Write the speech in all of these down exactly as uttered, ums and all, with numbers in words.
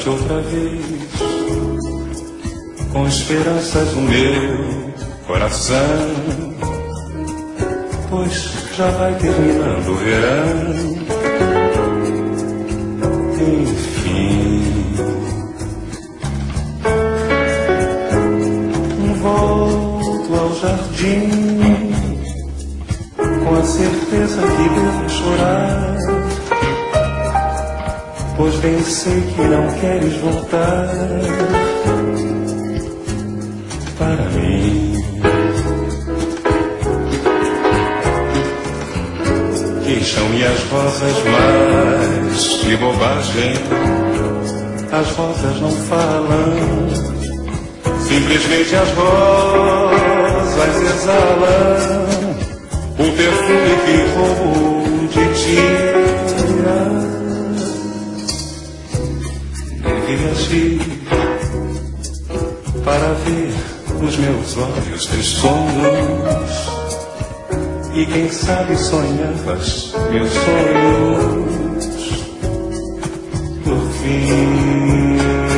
outra vez, com esperanças no meu coração, pois já vai terminando o verão. Enfim, volto ao jardim com a certeza que devo chorar, pois bem sei que não queres voltar para mim. Queixam-me as rosas, mas que bobagem, as rosas não falam, simplesmente as rosas exalam o perfume que roubo de ti. Devias vir para ver os meus olhos tristonhos, e quem sabe sonhavas meus sonhos por fim.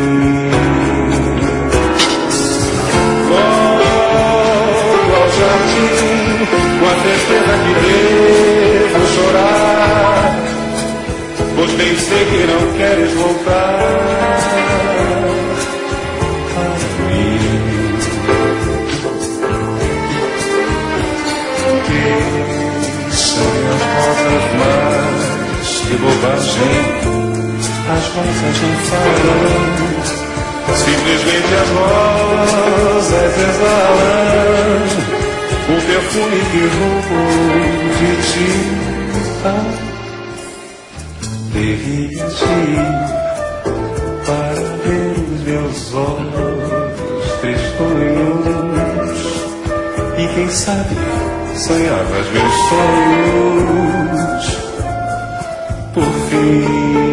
Volto ao jardim com a tristeza que devo chorar, pois bem sei que não queres voltar para mim. Mas que bobagem, as rosas não falam, simplesmente as rosas exalam o perfume que roubo de ti. Ah, devias ir para ver os meus olhos tristonhos, e quem sabe sonhavas meus sonhos por fim.